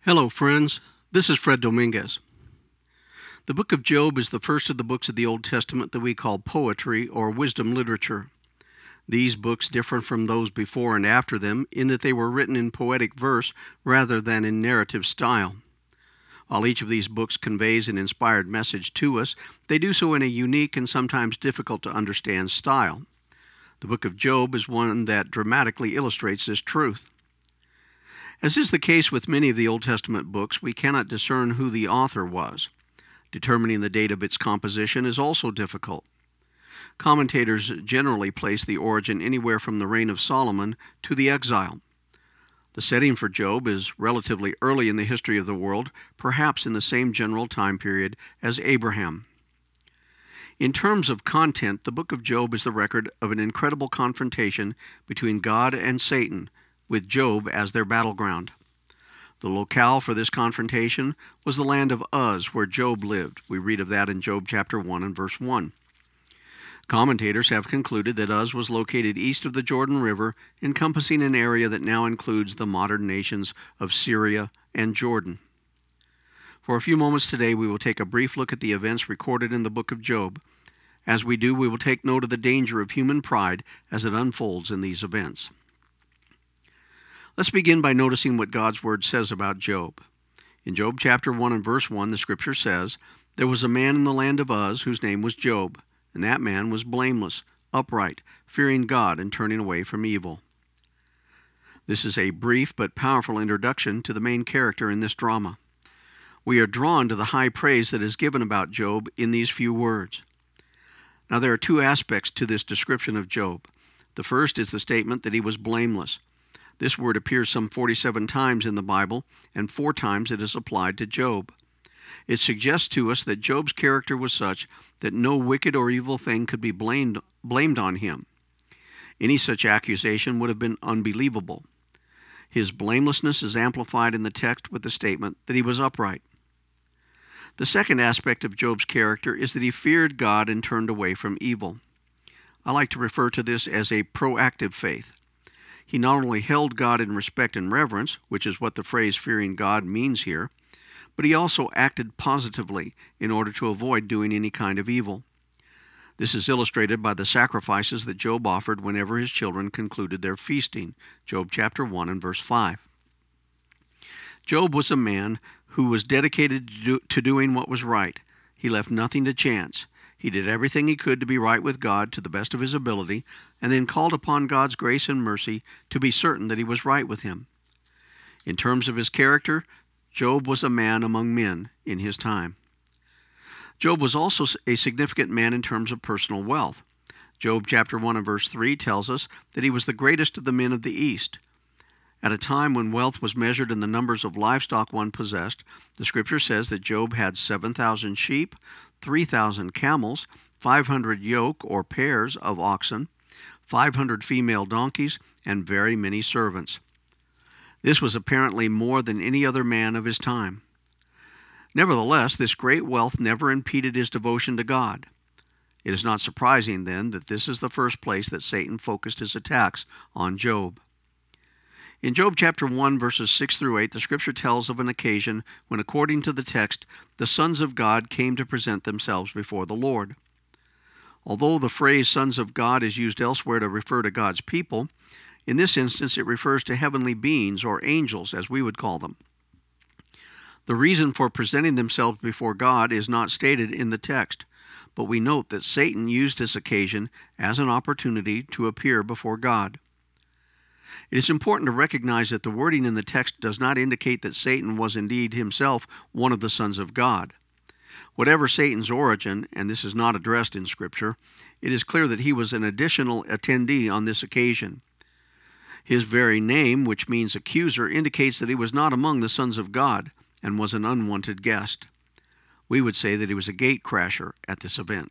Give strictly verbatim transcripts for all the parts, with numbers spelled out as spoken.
Hello, friends. This is Fred Dominguez. The book of Job is the first of the books of the Old Testament that we call poetry or wisdom literature. These books differ from those before and after them in that they were written in poetic verse rather than in narrative style. While each of these books conveys an inspired message to us, they do so in a unique and sometimes difficult to understand style. The book of Job is one that dramatically illustrates this truth. As is the case with many of the Old Testament books, we cannot discern who the author was. Determining the date of its composition is also difficult. Commentators generally place the origin anywhere from the reign of Solomon to the exile. The setting for Job is relatively early in the history of the world, perhaps in the same general time period as Abraham. In terms of content, the book of Job is the record of an incredible confrontation between God and Satan, with Job as their battleground. The locale for this confrontation was the land of Uz, where Job lived. We read of that in Job chapter one and verse one. Commentators have concluded that Uz was located east of the Jordan River, encompassing an area that now includes the modern nations of Syria and Jordan. For a few moments today, we will take a brief look at the events recorded in the book of Job. As we do, we will take note of the danger of human pride as it unfolds in these events. Let's begin by noticing what God's Word says about Job. In Job chapter one and verse one, the Scripture says, "There was a man in the land of Uz whose name was Job, and that man was blameless, upright, fearing God and turning away from evil." This is a brief but powerful introduction to the main character in this drama. We are drawn to the high praise that is given about Job in these few words. Now there are two aspects to this description of Job. The first is the statement that he was blameless. This word appears some forty-seven times in the Bible, and four times it is applied to Job. It suggests to us that Job's character was such that no wicked or evil thing could be blamed, blamed on him. Any such accusation would have been unbelievable. His blamelessness is amplified in the text with the statement that he was upright. The second aspect of Job's character is that he feared God and turned away from evil. I like to refer to this as a proactive faith. He not only held God in respect and reverence, which is what the phrase fearing God means here, but he also acted positively in order to avoid doing any kind of evil. This is illustrated by the sacrifices that Job offered whenever his children concluded their feasting, Job chapter one and verse five. Job was a man who was dedicated to, do, to doing what was right. He left nothing to chance. He did everything he could to be right with God to the best of his ability, and then called upon God's grace and mercy to be certain that he was right with him. In terms of his character, Job was a man among men in his time. Job was also a significant man in terms of personal wealth. Job chapter one and verse three tells us that he was the greatest of the men of the East. At a time when wealth was measured in the numbers of livestock one possessed, the Scripture says that Job had seven thousand sheep, three thousand camels, five hundred yoke or pairs of oxen, five hundred female donkeys, and very many servants. This was apparently more than any other man of his time. Nevertheless, this great wealth never impeded his devotion to God. It is not surprising, then, that this is the first place that Satan focused his attacks on Job. In Job chapter one, verses six through eight, the Scripture tells of an occasion when, according to the text, the sons of God came to present themselves before the Lord. Although the phrase sons of God is used elsewhere to refer to God's people, in this instance it refers to heavenly beings, or angels, as we would call them. The reason for presenting themselves before God is not stated in the text, but we note that Satan used this occasion as an opportunity to appear before God. It is important to recognize that the wording in the text does not indicate that Satan was indeed himself one of the sons of God. Whatever Satan's origin, and this is not addressed in Scripture, it is clear that he was an additional attendee on this occasion. His very name, which means accuser, indicates that he was not among the sons of God and was an unwanted guest. We would say that he was a gate crasher at this event.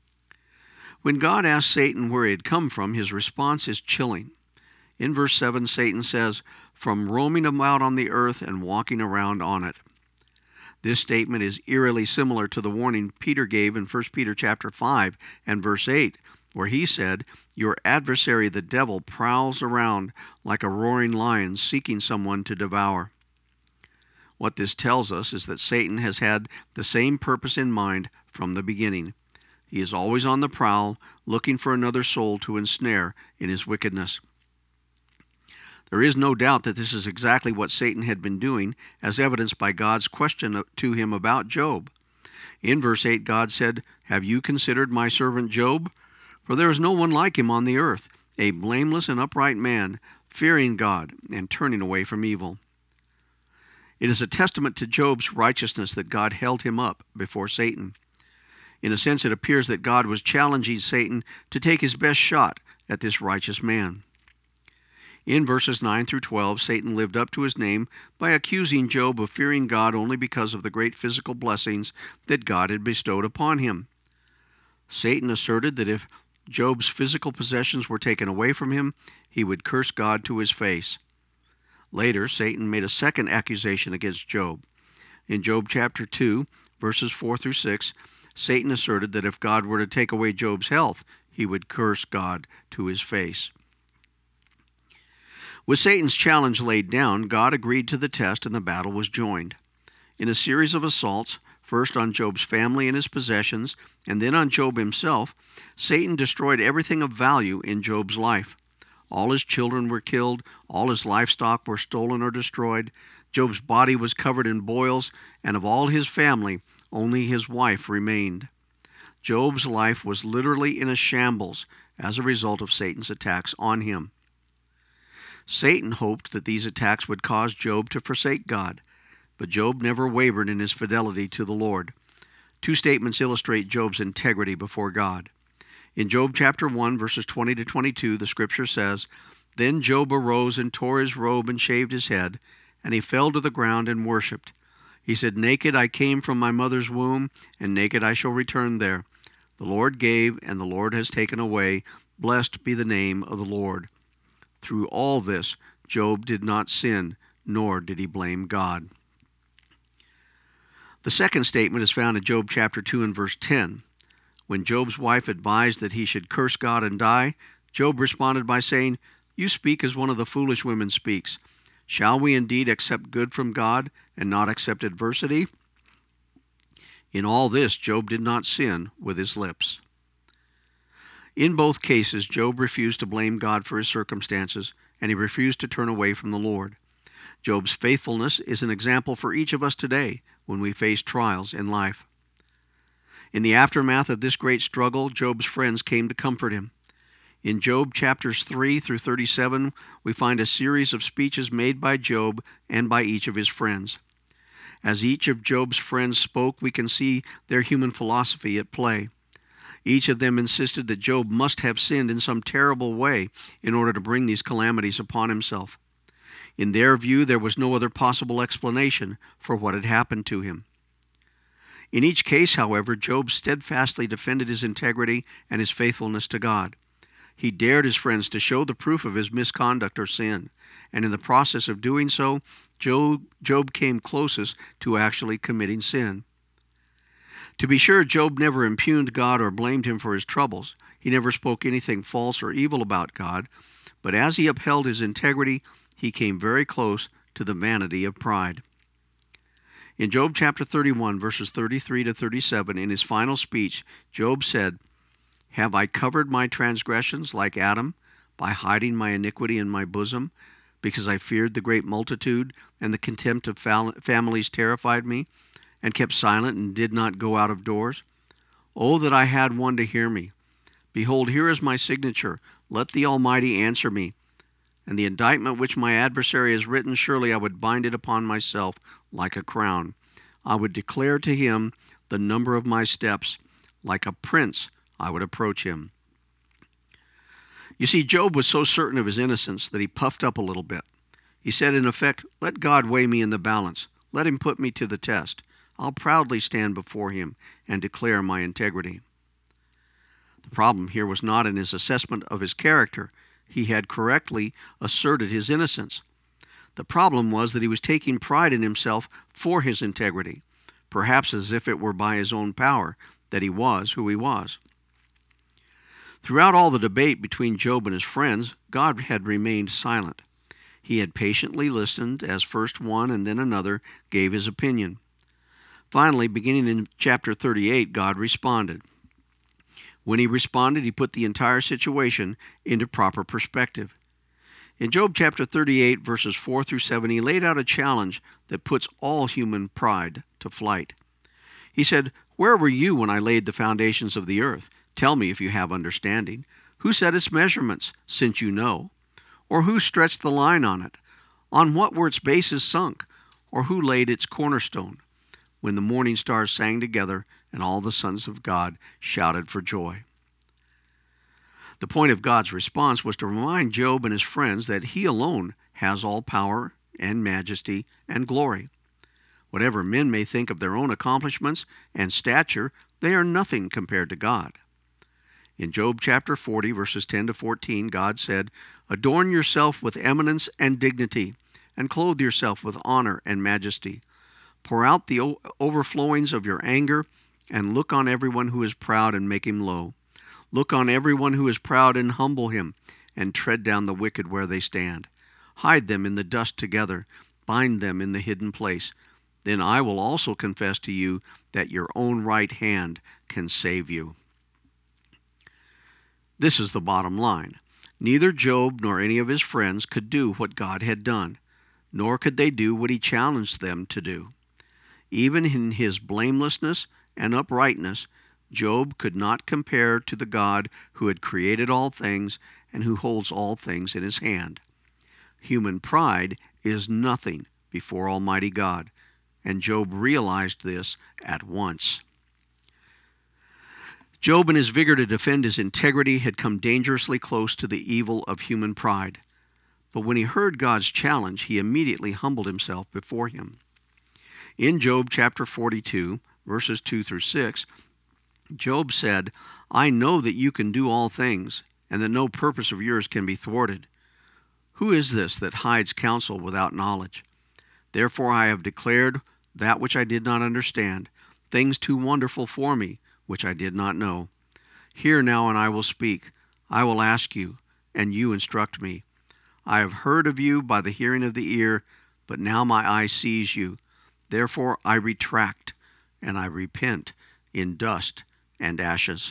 When God asks Satan where he had come from, his response is chilling. In verse seven, Satan says, "From roaming about on the earth and walking around on it." This statement is eerily similar to the warning Peter gave in First Peter chapter five and verse eight, where he said, "Your adversary the devil prowls around like a roaring lion seeking someone to devour." What this tells us is that Satan has had the same purpose in mind from the beginning. He is always on the prowl, looking for another soul to ensnare in his wickedness. There is no doubt that this is exactly what Satan had been doing, as evidenced by God's question to him about Job. In verse eight, God said, "Have you considered my servant Job? For there is no one like him on the earth, a blameless and upright man, fearing God and turning away from evil." It is a testament to Job's righteousness that God held him up before Satan. In a sense, it appears that God was challenging Satan to take his best shot at this righteous man. In verses nine through twelve, Satan lived up to his name by accusing Job of fearing God only because of the great physical blessings that God had bestowed upon him. Satan asserted that if Job's physical possessions were taken away from him, he would curse God to his face. Later, Satan made a second accusation against Job. In Job chapter two, verses four through six, Satan asserted that if God were to take away Job's health, he would curse God to his face. With Satan's challenge laid down, God agreed to the test and the battle was joined. In a series of assaults, first on Job's family and his possessions, and then on Job himself, Satan destroyed everything of value in Job's life. All his children were killed, all his livestock were stolen or destroyed, Job's body was covered in boils, and of all his family, only his wife remained. Job's life was literally in a shambles as a result of Satan's attacks on him. Satan hoped that these attacks would cause Job to forsake God, but Job never wavered in his fidelity to the Lord. Two statements illustrate Job's integrity before God. In Job chapter one, verses twenty to twenty-two, the scripture says, "Then Job arose and tore his robe and shaved his head, and he fell to the ground and worshipped. He said, 'Naked I came from my mother's womb, and naked I shall return there. The Lord gave, and the Lord has taken away. Blessed be the name of the Lord.'" Through all this, Job did not sin, nor did he blame God. The second statement is found in Job chapter two and verse ten. When Job's wife advised that he should curse God and die, Job responded by saying, "You speak as one of the foolish women speaks. Shall we indeed accept good from God and not accept adversity?" In all this, Job did not sin with his lips. In both cases, Job refused to blame God for his circumstances, and he refused to turn away from the Lord. Job's faithfulness is an example for each of us today when we face trials in life. In the aftermath of this great struggle, Job's friends came to comfort him. In Job chapters three through thirty-seven, we find a series of speeches made by Job and by each of his friends. As each of Job's friends spoke, we can see their human philosophy at play. Each of them insisted that Job must have sinned in some terrible way in order to bring these calamities upon himself. In their view, there was no other possible explanation for what had happened to him. In each case, however, Job steadfastly defended his integrity and his faithfulness to God. He dared his friends to show the proof of his misconduct or sin, and in the process of doing so, Job, Job came closest to actually committing sin. To be sure, Job never impugned God or blamed him for his troubles. He never spoke anything false or evil about God, but as he upheld his integrity, he came very close to the vanity of pride. In Job chapter thirty-one, verses thirty-three to thirty-seven, in his final speech, Job said, "Have I covered my transgressions like Adam, by hiding my iniquity in my bosom, because I feared the great multitude, and the contempt of families terrified me, and kept silent and did not go out of doors? Oh, that I had one to hear me! Behold, here is my signature. Let the Almighty answer me. And the indictment which my adversary has written, surely I would bind it upon myself like a crown. I would declare to him the number of my steps. Like a prince, I would approach him." You see, Job was so certain of his innocence that he puffed up a little bit. He said, in effect, "Let God weigh me in the balance. Let him put me to the test. I'll proudly stand before him and declare my integrity." The problem here was not in his assessment of his character. He had correctly asserted his innocence. The problem was that he was taking pride in himself for his integrity, perhaps as if it were by his own power that he was who he was. Throughout all the debate between Job and his friends, God had remained silent. He had patiently listened as first one and then another gave his opinion. Finally, beginning in chapter thirty-eight, God responded. When he responded, he put the entire situation into proper perspective. In Job chapter thirty-eight, verses four through seven, he laid out a challenge that puts all human pride to flight. He said, "Where were you when I laid the foundations of the earth? Tell me if you have understanding. Who set its measurements, since you know? Or who stretched the line on it? On what were its bases sunk? Or who laid its cornerstone? When the morning stars sang together, and all the sons of God shouted for joy." The point of God's response was to remind Job and his friends that he alone has all power and majesty and glory. Whatever men may think of their own accomplishments and stature, they are nothing compared to God. In Job chapter forty, verses ten to fourteen, God said, "Adorn yourself with eminence and dignity, and clothe yourself with honor and majesty. Pour out the overflowings of your anger, and look on everyone who is proud and make him low. Look on everyone who is proud and humble him, and tread down the wicked where they stand. Hide them in the dust together, bind them in the hidden place. Then I will also confess to you that your own right hand can save you." This is the bottom line. Neither Job nor any of his friends could do what God had done, nor could they do what he challenged them to do. Even in his blamelessness and uprightness, Job could not compare to the God who had created all things and who holds all things in his hand. Human pride is nothing before Almighty God, and Job realized this at once. Job, in his vigor to defend his integrity, had come dangerously close to the evil of human pride. But when he heard God's challenge, he immediately humbled himself before him. In Job chapter forty-two, verses two through six, Job said, "I know that you can do all things, and that no purpose of yours can be thwarted. Who is this that hides counsel without knowledge? Therefore I have declared that which I did not understand, things too wonderful for me, which I did not know. Hear now, and I will speak. I will ask you, and you instruct me. I have heard of you by the hearing of the ear, but now my eye sees you. Therefore I retract, and I repent in dust and ashes."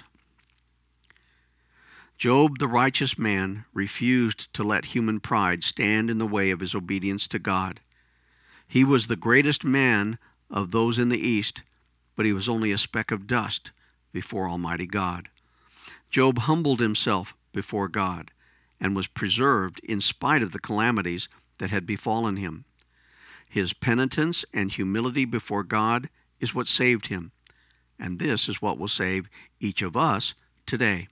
Job, the righteous man, refused to let human pride stand in the way of his obedience to God. He was the greatest man of those in the East, but he was only a speck of dust before Almighty God. Job humbled himself before God and was preserved in spite of the calamities that had befallen him. His penitence and humility before God is what saved him, and this is what will save each of us today.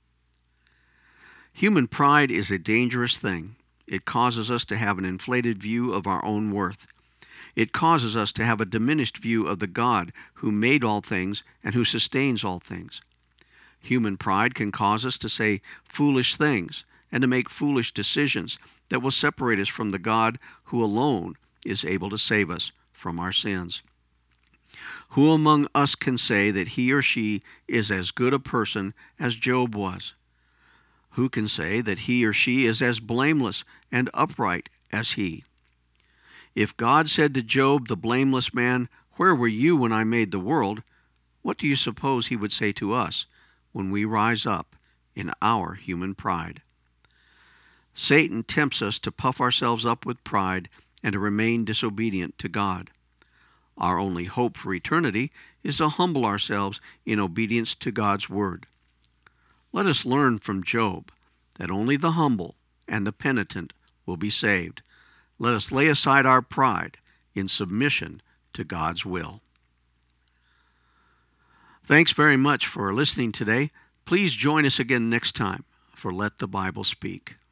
Human pride is a dangerous thing. It causes us to have an inflated view of our own worth. It causes us to have a diminished view of the God who made all things and who sustains all things. Human pride can cause us to say foolish things and to make foolish decisions that will separate us from the God who alone is able to save us from our sins. Who among us can say that he or she is as good a person as Job was? Who can say that he or she is as blameless and upright as he? If God said to Job, the blameless man, "Where were you when I made the world?" what do you suppose he would say to us when we rise up in our human pride? Satan tempts us to puff ourselves up with pride and to remain disobedient to God. Our only hope for eternity is to humble ourselves in obedience to God's word. Let us learn from Job that only the humble and the penitent will be saved. Let us lay aside our pride in submission to God's will. Thanks very much for listening today. Please join us again next time for Let the Bible Speak.